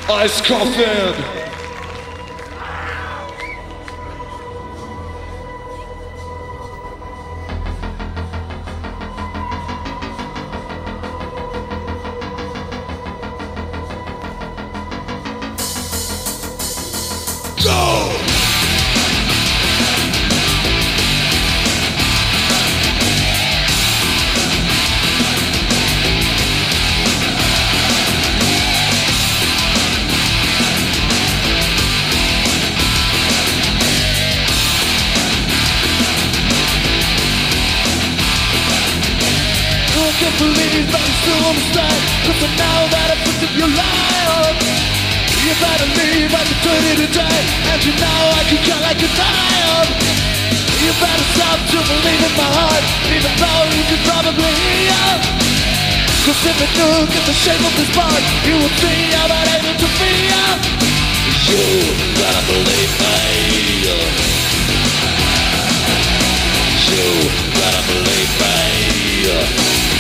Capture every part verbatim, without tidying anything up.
Ice coffin. Believe that you're still on the stand, cause I know that I put up your life. You better leave at the thirty today, and you know I can cut like a knife. You better stop to believe in my heart, even though you could probably hear. Cause if you look at the shape of this part, you will see I'm not able to feel. You better believe me. You better believe me.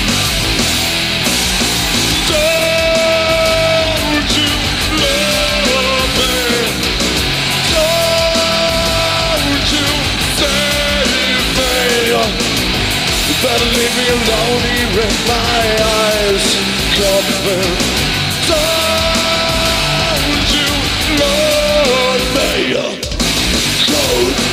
Don't you love me? Don't you save me? You better leave me alone here in my eyes covered. Don't you love me? Go.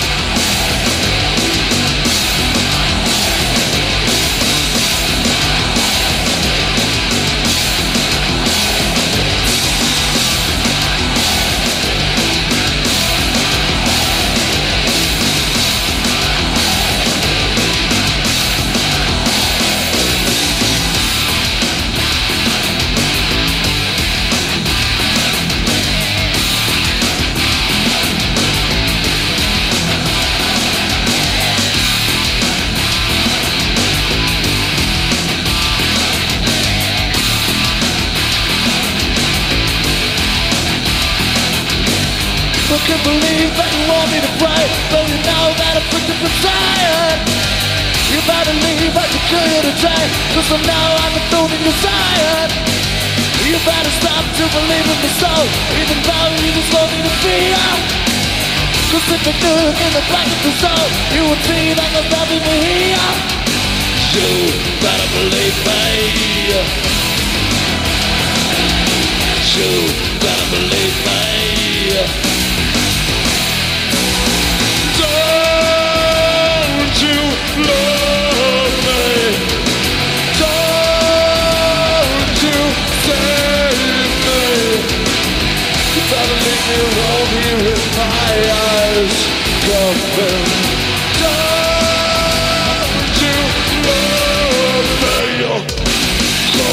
I can't believe that you want me to pray, though you know that I'm put different side. You better leave, I can kill you today, cause I know I'm a thorn in your side. You better stop to believe in me so, even though you just want me to feel. Cause if you look in the back of the soul, you will see that there's nothing to hear. You better believe me. You better believe me. Don't you love me? Don't you save me? You better leave me alone here with my eyes covered. Don't you love me? Go.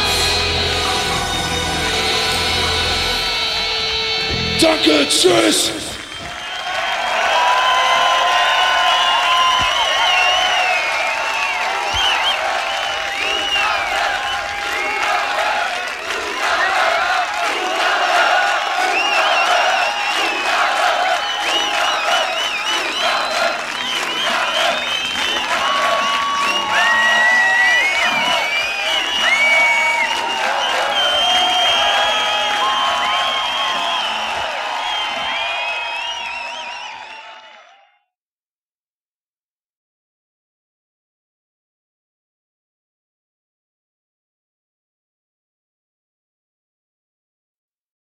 Danke, tschüss!